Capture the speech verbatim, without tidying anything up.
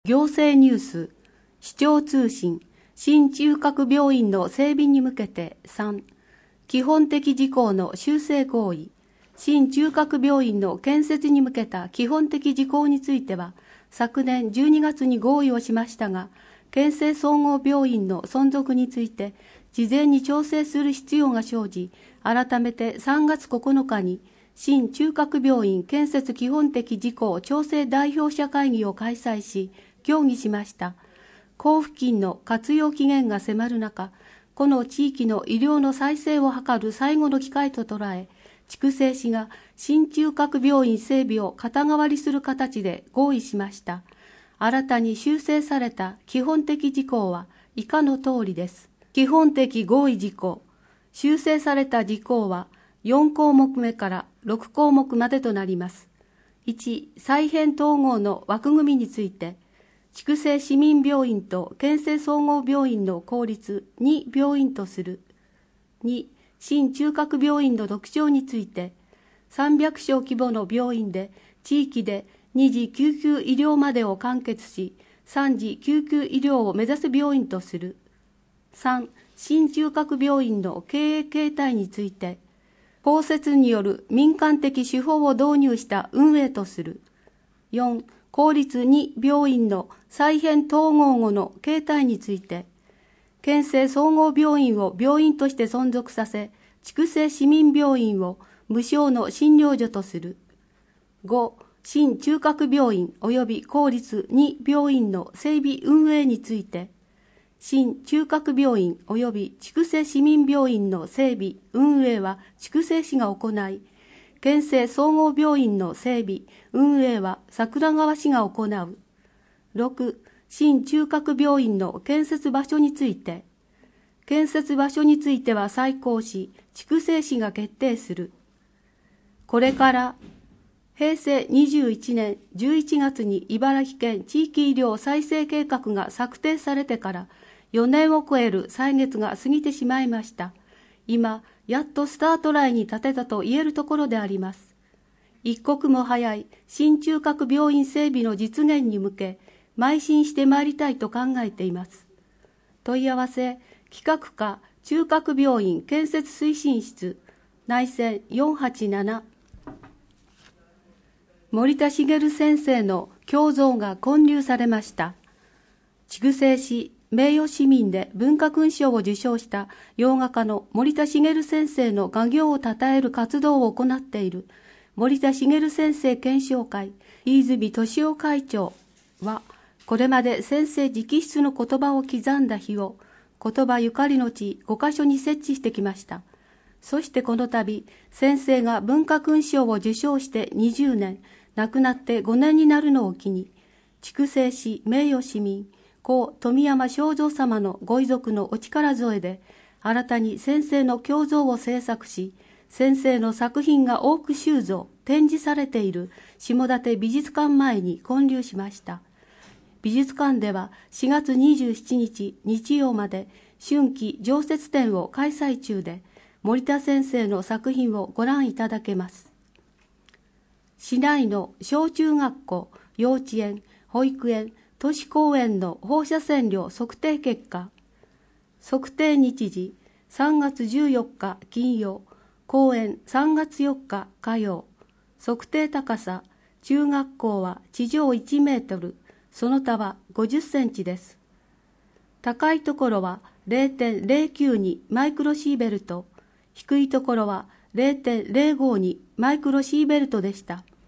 行政ニュース、市長通信、新中核病院の整備に向けてさん、基本的事項の修正合意、新中核病院の建設に向けた基本的事項については、昨年じゅうにがつに合意をしましたが、県政総合病院の存続について、事前に調整する必要が生じ、改めてさんがつここのかに、新中核病院建設基本的事項調整代表者会議を開催し、協議しました。交付金の活用期限が迫る中、この地域の医療の再生を図る最後の機会と捉え、筑西市が新中核病院整備を肩代わりする形で合意しました。新たに修正された基本的事項は以下の通りです。基本的合意事項。修正された事項はよんこうもくめからろくこうもくまでとなります。いち、再編統合の枠組みについて、筑西市民病院と県政総合病院の公立に病院とする。に、新中核病院の特徴について、さんびゃくしょう規模の病院で地域でに次救急医療までを完結し、さん次救急医療を目指す病院とする。さん、新中核病院の経営形態について、公設による民間的手法を導入した運営とする。よん、公立に病院の再編統合後の形態について、県政総合病院を病院として存続させ、筑西市民病院を無償の診療所とする。ご、新中核病院及び公立に病院の整備運営について、新中核病院及び筑西市民病院の整備運営は筑西市が行い、県政総合病院の整備運営は桜川市が行う。ろく、新中核病院の建設場所について、建設場所については再考し、筑西市が決定する。これからへいせいにじゅういちねんじゅういちがつに茨城県地域医療再生計画が策定されてからよねんを超える歳月が過ぎてしまいました。今、やっとスタートラインに立てたと言えるところであります。一刻も早い新中核病院整備の実現に向け、邁進してまいりたいと考えています。問い合わせ、企画課中核病院建設推進室、内線よんはちなな。森田茂先生の胸像が建立されました。筑西市名誉市民で文化勲章を受章した洋画家の森田茂先生の画業を称える活動を行っている森田茂先生検証会飯泉俊夫会長は、これまで先生直筆の言葉を刻んだ碑を言葉ゆかりの地ごかしょに設置してきました。そしてこの度、先生が文化勲章を受章してにじゅうねん、亡くなってごねんになるのを機に、筑西市名誉市民、故富山正蔵様のご遺族のお力添えで、新たに先生の胸像を制作し、先生の作品が多く収蔵、展示されている下館美術館前に建立しました。美術館ではしがつにじゅうしちにち日曜まで春季常設展を開催中で、森田先生の作品をご覧いただけます。市内の小中学校、幼稚園、保育園、都市公園の放射線量測定結果。測定日時さんがつじゅうよっか金曜、公園さんがつよっか火曜。測定高さ、中学校は地上いちメートル、その他はごじゅっセンチです。高いところは れいてんれいきゅうに マイクロシーベルト、低いところは れいてんれいごに マイクロシーベルトでした。